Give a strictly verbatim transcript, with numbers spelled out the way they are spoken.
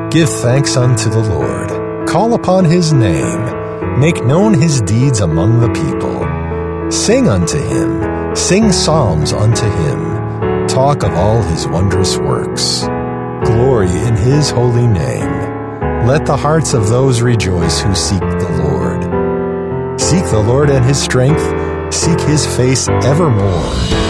Give thanks unto the Lord. Call upon his name. Make known his deeds among the people. Sing unto him. Sing psalms unto him. Talk of all his wondrous works. Glory in his holy name. Let the hearts of those rejoice who seek the Lord. Seek the Lord and his strength. Seek his face evermore.